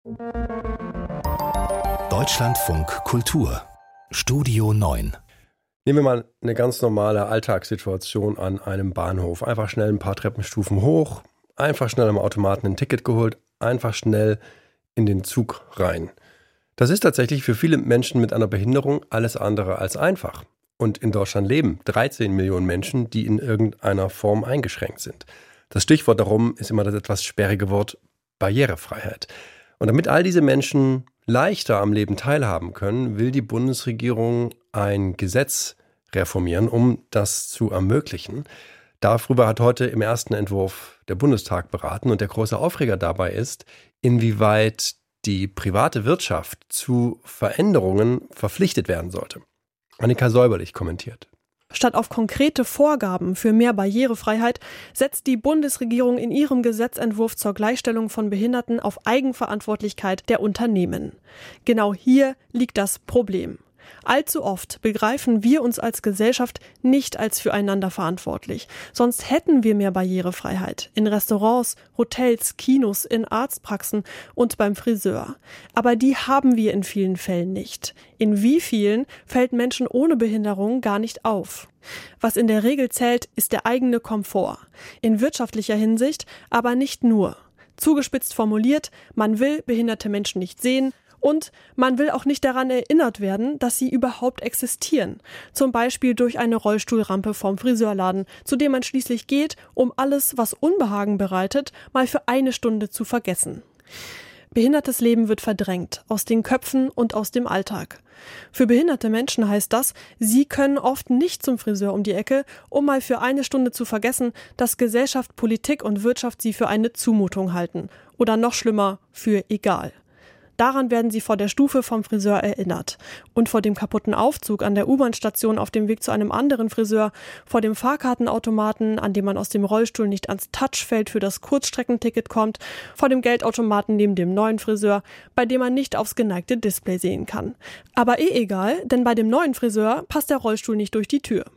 Deutschlandfunk Kultur Studio 9. Nehmen wir mal eine ganz normale Alltagssituation an einem Bahnhof. Einfach schnell ein paar Treppenstufen hoch, einfach schnell am Automaten ein Ticket geholt, einfach schnell in den Zug rein. Das ist tatsächlich für viele Menschen mit einer Behinderung alles andere als einfach. Und in Deutschland leben 13 Millionen Menschen, die in irgendeiner Form eingeschränkt sind. Das Stichwort darum ist immer das etwas sperrige Wort Barrierefreiheit. Und damit all diese Menschen leichter am Leben teilhaben können, will die Bundesregierung ein Gesetz reformieren, um das zu ermöglichen. Darüber hat heute im ersten Entwurf der Bundestag beraten und der große Aufreger dabei ist, inwieweit die private Wirtschaft zu Veränderungen verpflichtet werden sollte. Annika Säuberlich kommentiert. Statt auf konkrete Vorgaben für mehr Barrierefreiheit setzt die Bundesregierung in ihrem Gesetzentwurf zur Gleichstellung von Behinderten auf Eigenverantwortlichkeit der Unternehmen. Genau hier liegt das Problem. Allzu oft begreifen wir uns als Gesellschaft nicht als füreinander verantwortlich. Sonst hätten wir mehr Barrierefreiheit in Restaurants, Hotels, Kinos, in Arztpraxen und beim Friseur. Aber die haben wir in vielen Fällen nicht. In wie vielen fällt Menschen ohne Behinderung gar nicht auf? Was in der Regel zählt, ist der eigene Komfort. In wirtschaftlicher Hinsicht aber nicht nur. Zugespitzt formuliert, man will behinderte Menschen nicht sehen, und man will auch nicht daran erinnert werden, dass sie überhaupt existieren. Zum Beispiel durch eine Rollstuhlrampe vorm Friseurladen, zu dem man schließlich geht, um alles, was Unbehagen bereitet, mal für eine Stunde zu vergessen. Behindertes Leben wird verdrängt, aus den Köpfen und aus dem Alltag. Für behinderte Menschen heißt das, sie können oft nicht zum Friseur um die Ecke, um mal für eine Stunde zu vergessen, dass Gesellschaft, Politik und Wirtschaft sie für eine Zumutung halten. Oder noch schlimmer, für egal. Daran werden sie vor der Stufe vom Friseur erinnert. Und vor dem kaputten Aufzug an der U-Bahn-Station auf dem Weg zu einem anderen Friseur, vor dem Fahrkartenautomaten, an dem man aus dem Rollstuhl nicht ans Touchfeld für das Kurzstreckenticket kommt, vor dem Geldautomaten neben dem neuen Friseur, bei dem man nicht aufs geneigte Display sehen kann. Aber egal, denn bei dem neuen Friseur passt der Rollstuhl nicht durch die Tür.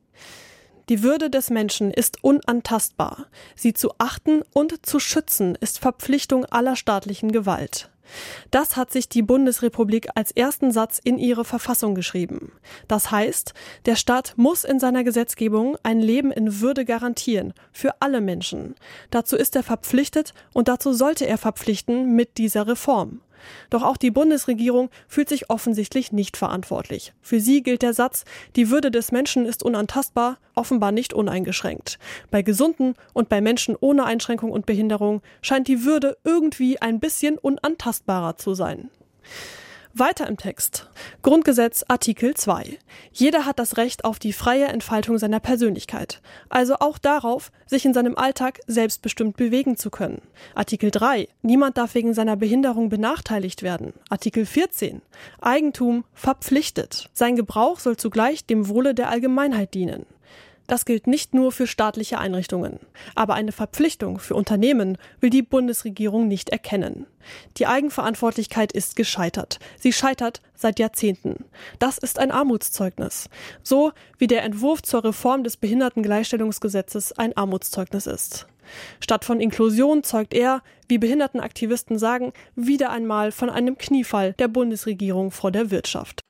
Die Würde des Menschen ist unantastbar. Sie zu achten und zu schützen ist Verpflichtung aller staatlichen Gewalt. Das hat sich die Bundesrepublik als ersten Satz in ihre Verfassung geschrieben. Das heißt, der Staat muss in seiner Gesetzgebung ein Leben in Würde garantieren, für alle Menschen. Dazu ist er verpflichtet und dazu sollte er verpflichten mit dieser Reform. Doch auch die Bundesregierung fühlt sich offensichtlich nicht verantwortlich. Für sie gilt der Satz, die Würde des Menschen ist unantastbar, offenbar nicht uneingeschränkt. Bei Gesunden und bei Menschen ohne Einschränkung und Behinderung scheint die Würde irgendwie ein bisschen unantastbarer zu sein. Weiter im Text. Grundgesetz Artikel 2. Jeder hat das Recht auf die freie Entfaltung seiner Persönlichkeit. Also auch darauf, sich in seinem Alltag selbstbestimmt bewegen zu können. Artikel 3. Niemand darf wegen seiner Behinderung benachteiligt werden. Artikel 14. Eigentum verpflichtet. Sein Gebrauch soll zugleich dem Wohle der Allgemeinheit dienen. Das gilt nicht nur für staatliche Einrichtungen. Aber eine Verpflichtung für Unternehmen will die Bundesregierung nicht erkennen. Die Eigenverantwortlichkeit ist gescheitert. Sie scheitert seit Jahrzehnten. Das ist ein Armutszeugnis. So wie der Entwurf zur Reform des Behindertengleichstellungsgesetzes ein Armutszeugnis ist. Statt von Inklusion zeugt er, wie Behindertenaktivisten sagen, wieder einmal von einem Kniefall der Bundesregierung vor der Wirtschaft.